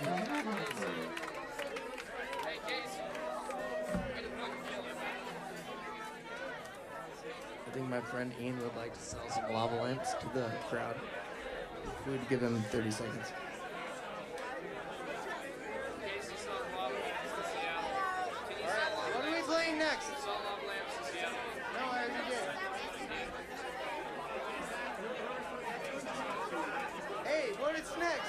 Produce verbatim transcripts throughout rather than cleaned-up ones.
I think my friend Ian would like to sell some lava lamps to the crowd. We'd give him thirty seconds. What are we playing next? No, I already did. Hey, what is next?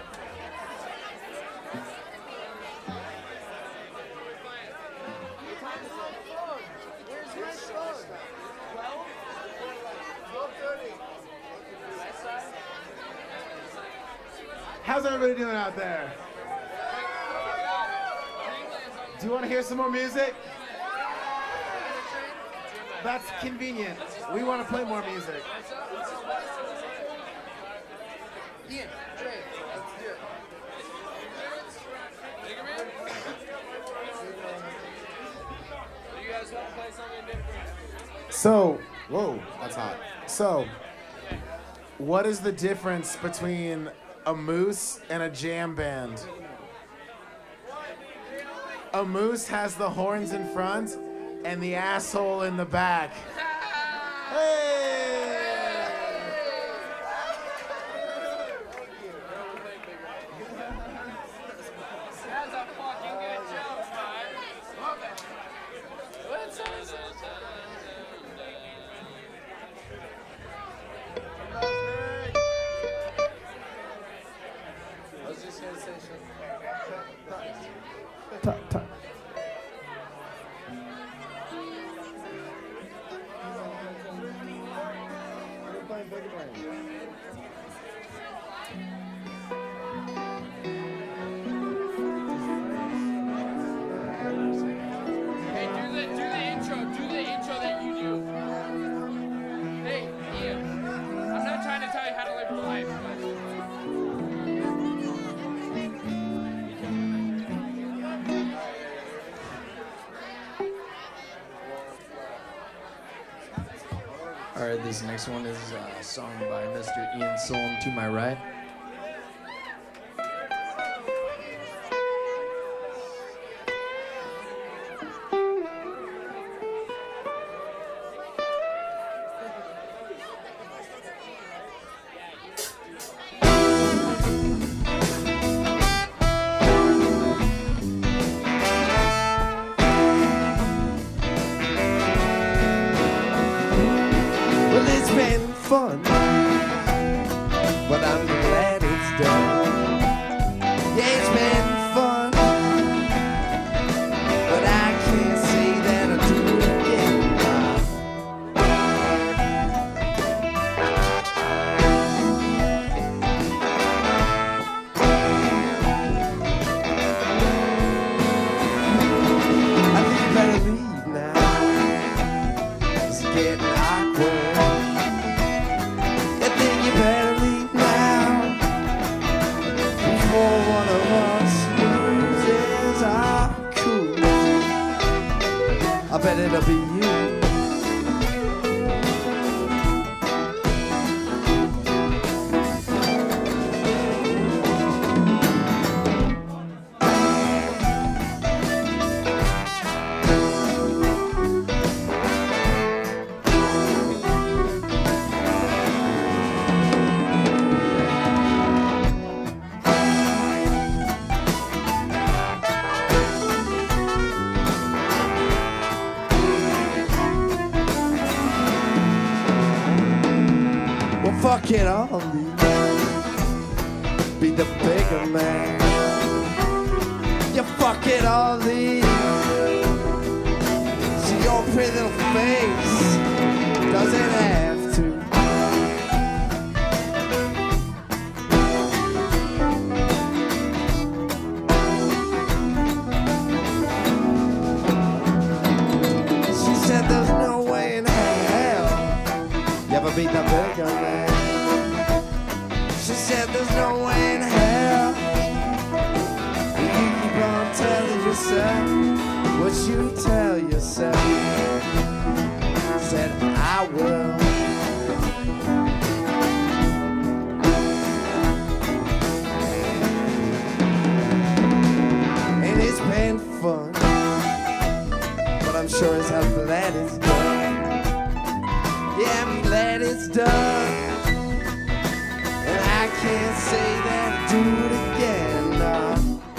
Where's my phone? twelve? twelve thirty. How's everybody doing out there? Do you want to hear some more music? That's convenient. We want to play more music. Ian, Trey, let's do it. You guys want to play something different? So, whoa, that's hot. So, what is the difference between a moose and a jam band? A moose has the horns in front and the asshole in the back. Hey! That's a fucking good joke, man. Love it. What's that? I was just gonna say something. Ta- ta- Hey, do the do the intro. Do the intro that you do. Hey, Ian. I'm not trying to tell you how to live your life, but All right, this next one is a song by Mister Ian Solom, To My Right. Well, it's been fun, but I'm glad it's done. Yeah, it's been fun, but I can't say that I do it again. I think you better leave now. It's getting awkward. I think you better leave now before one of us loses our cool. I bet it'll be you. Well, fuck it all, leave. Be the bigger man. You fuck it all, leave. See your pretty little face doesn't have to. She said there's no way in hell you ever beat the bigger man. She said there's no way in hell you keep on telling yourself what you tell yourself. Said I will. do it again. Uh,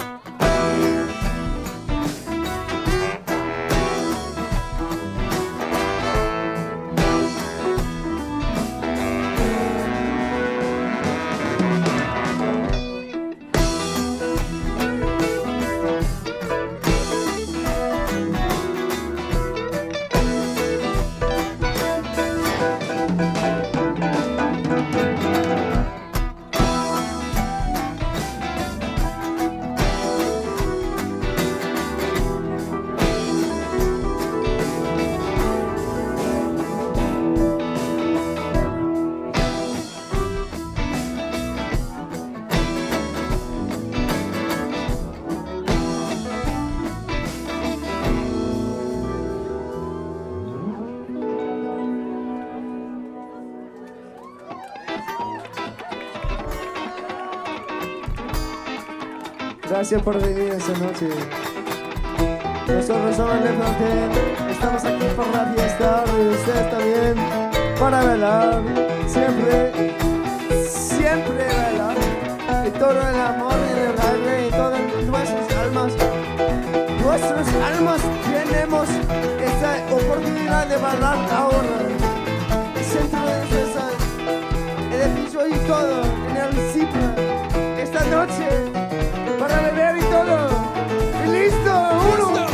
Gracias por venir esta noche. Nosotros somos el norte, estamos aquí por la fiesta y ustedes también para bailar, siempre, siempre bailar. Y todo el amor y el aire y todas nuestras almas, nuestras almas tenemos esta oportunidad de bailar ahora. Centro de esa, el edificio y todo, en el Cipra, esta noche. Para beber y todo. Y listo. Uno, dos.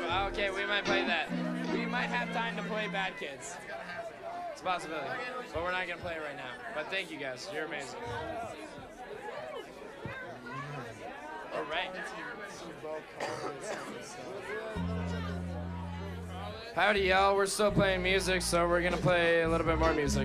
Okay, we might play that. We might have time to play Bad Kids. It's a possibility. But we're not going to play it right now. But thank you guys. You're amazing. All right. Howdy, y'all. We're still playing music, so we're going to play a little bit more music.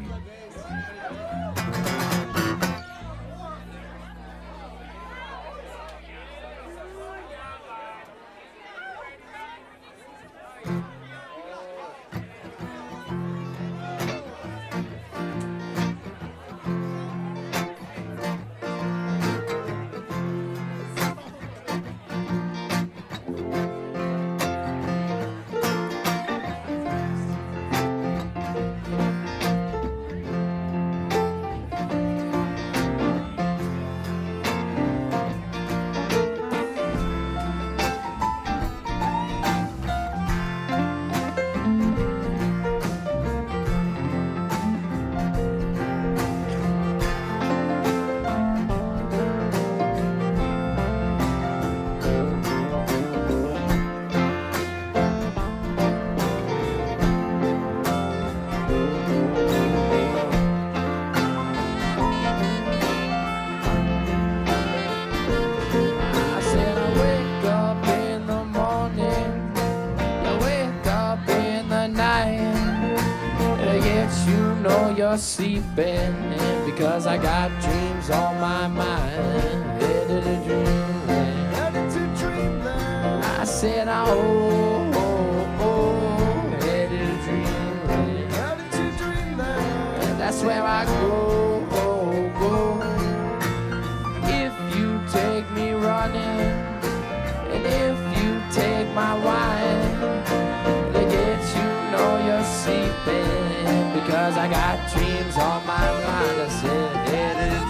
Sleeping because I got dreams on my mind. Headed to dreamland. Headed to dreamland. I said, oh, oh, oh, headed to dreamland. Headed to dreamland. And that's where I go, go, go. If you take me running, and if you take my wine, to get you know you're sleeping. Because I got dreams on my mind. I said, headed to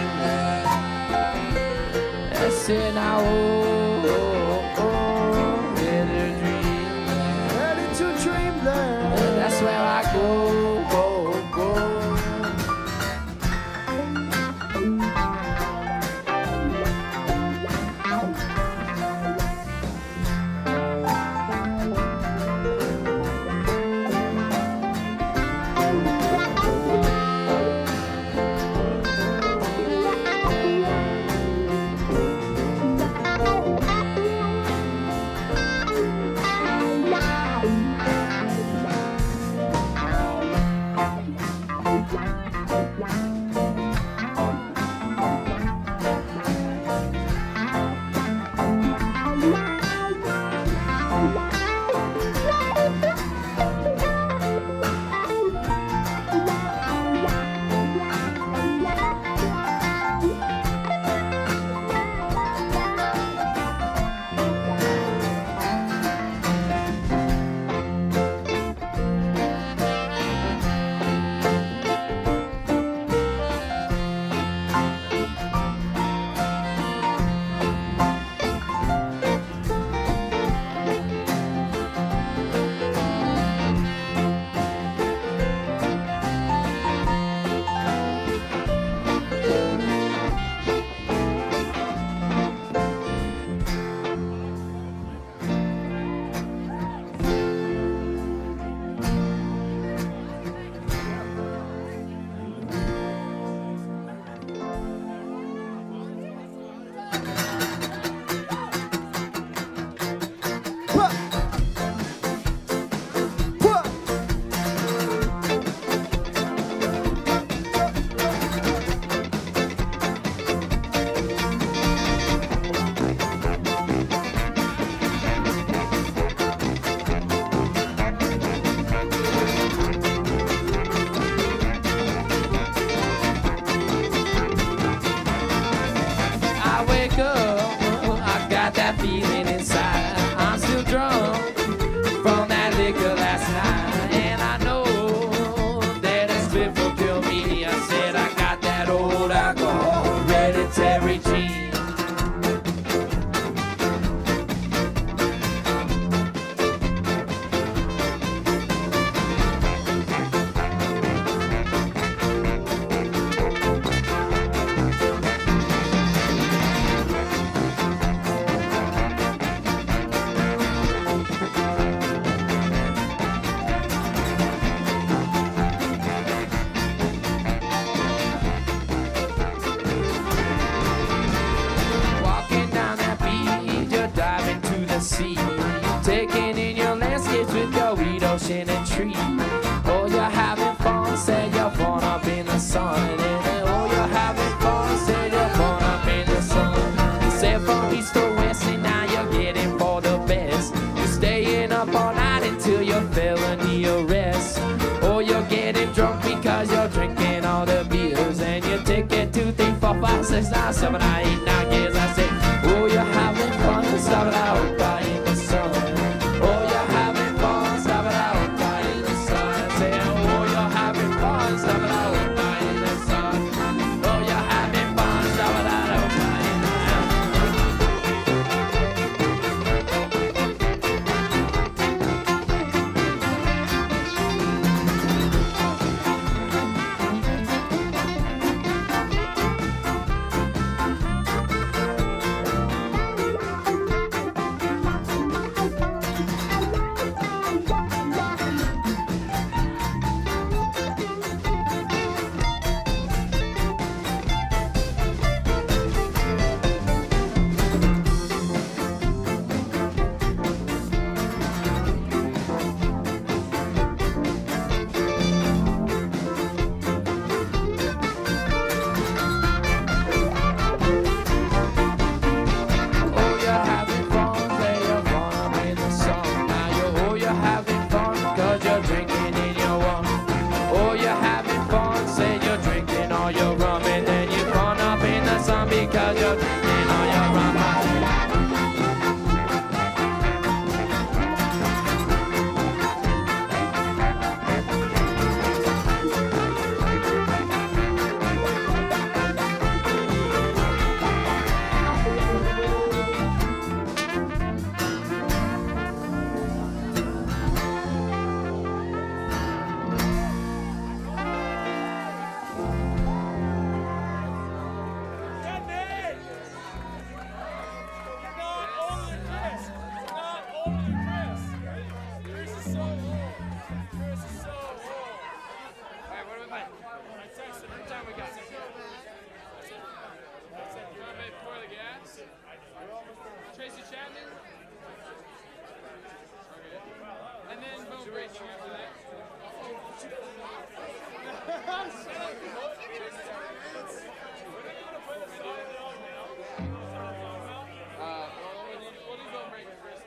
dreamland. I said, now, oh, oh, oh, headed to dreamland. Headed to dreamland. And that's where I go, go, go. ocean and tree. Oh, you're having fun, say you're born up in the sun. And oh, you're having fun, say you're born up in the sun. You said from east to west, and now you're getting for the best. You're staying up all night until your felony arrest. Oh, you're getting drunk because you're drinking all the beers. And you take it two, three, four, five, six, nine, seven, eight, nine years. I say, oh, you're having fun, stop it out by in the sun. Oh, you're having fun, stop it out by in the sun. I say, oh, you're having fun, stop it out by in the sun. Oh, you're having fun, stop it out by in the sun. Because you're drinking all your rum. Tracy Chapman. And then boom, Rachel after that. Uh, well, we'll do, we'll do boom break first.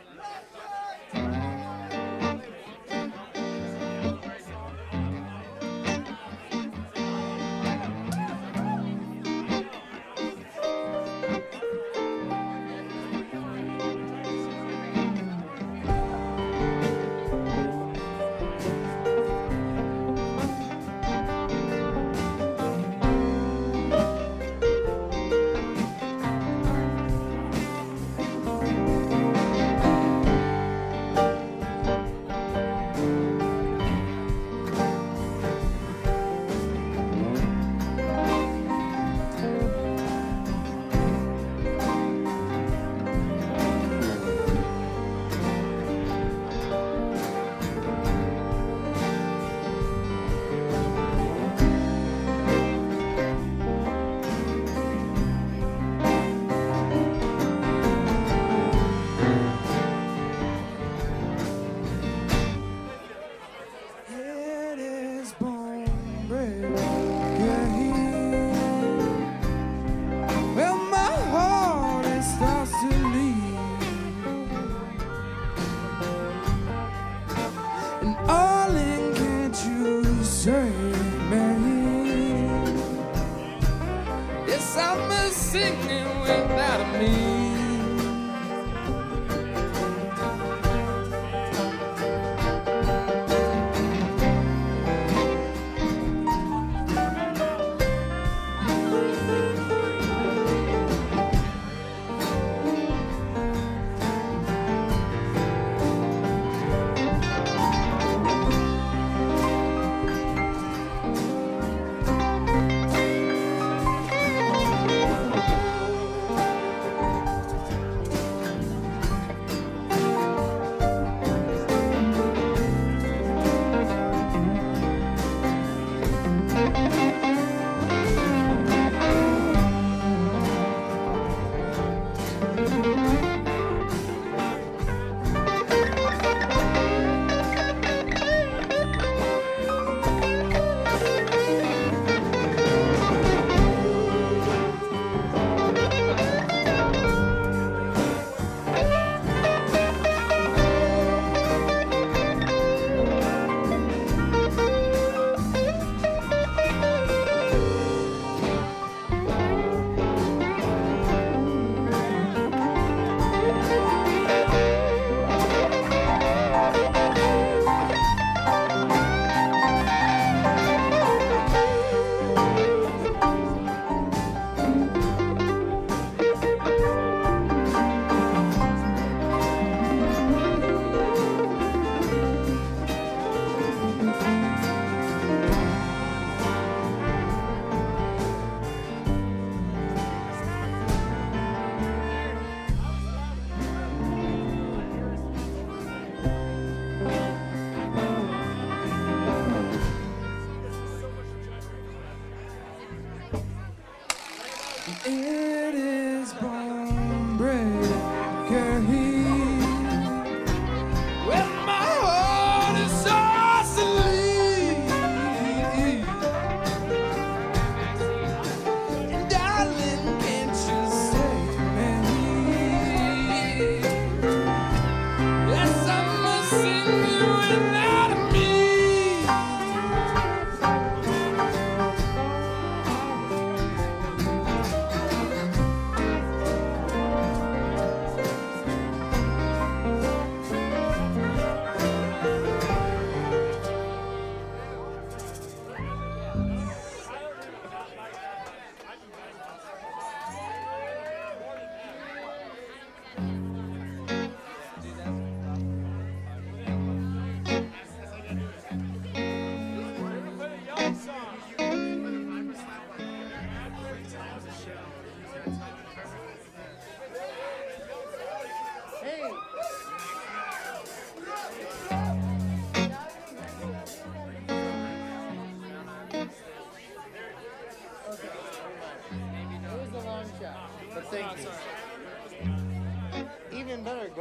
Summer singing without me.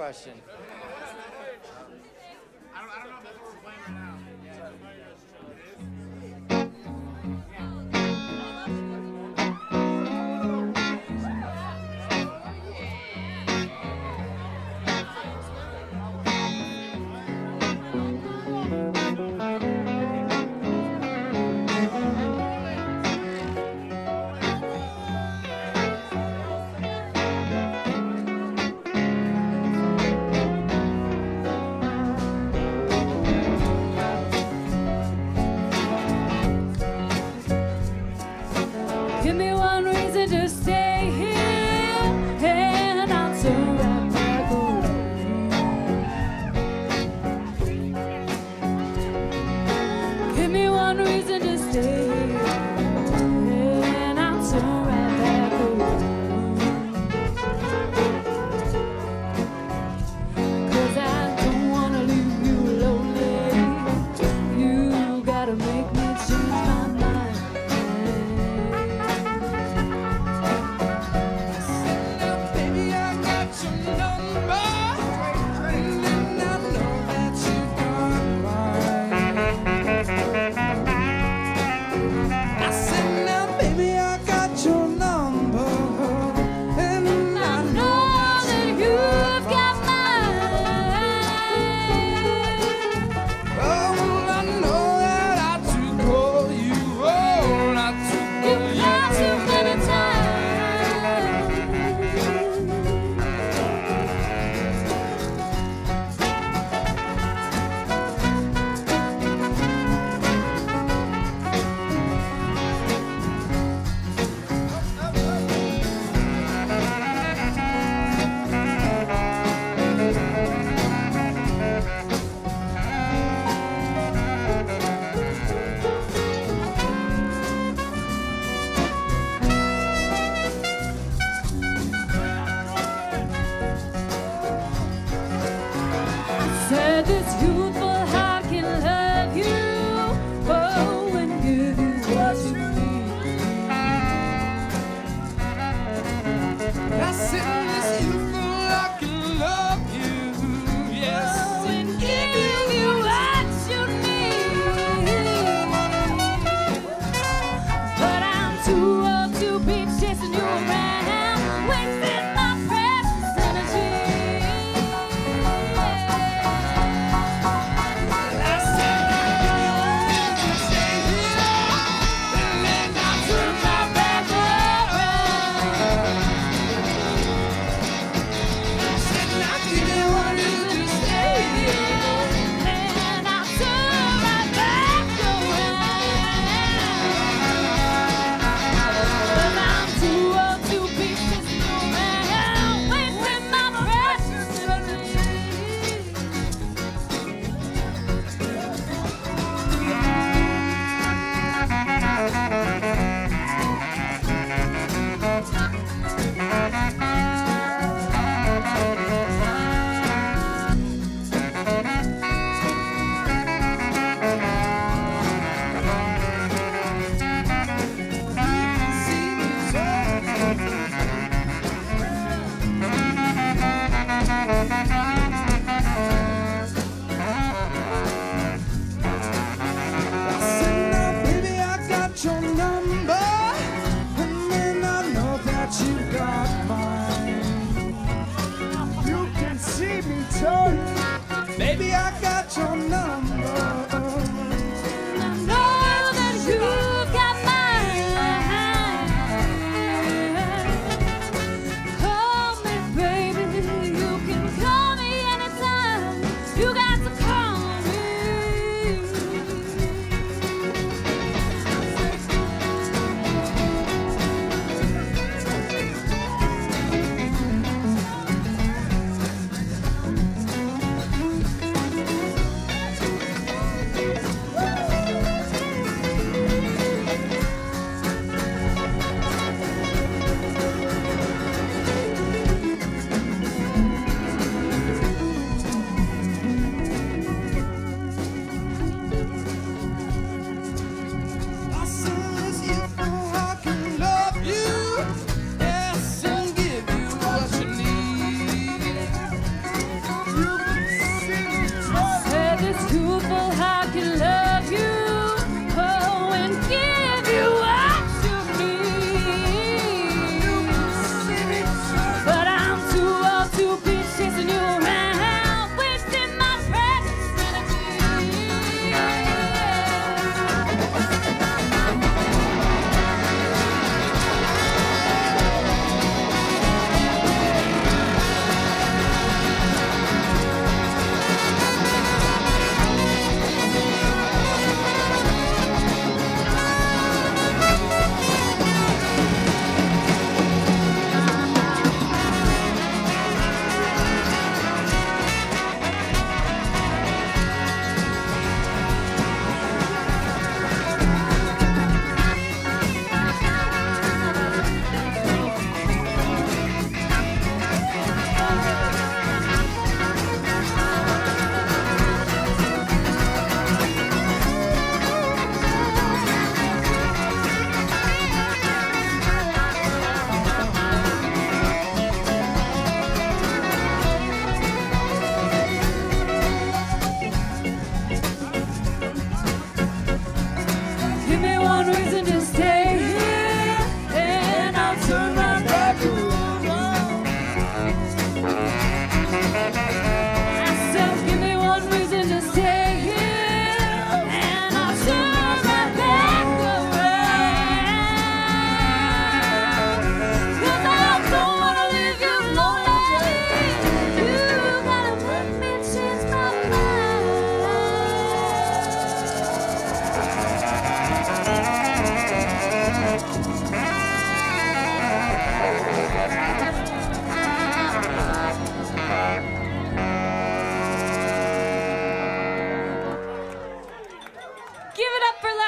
question. I don't, I don't know if that's what we're playing right now. Give me one reason to stay here, and I'll turn right back around. Give me one reason to stay here, and I'll turn right back around. 'Cause I don't wanna leave you lonely. You gotta make me change my mind. Said this youthful heart can love you, oh, and give you what you need. I said this youthful heart can love you, yes, oh, and give you what you need. But I'm too old to be chasing you around, wasting my precious energy.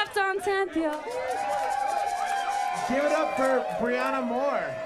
left on tenth, yo. Give it up for Brianna Moore.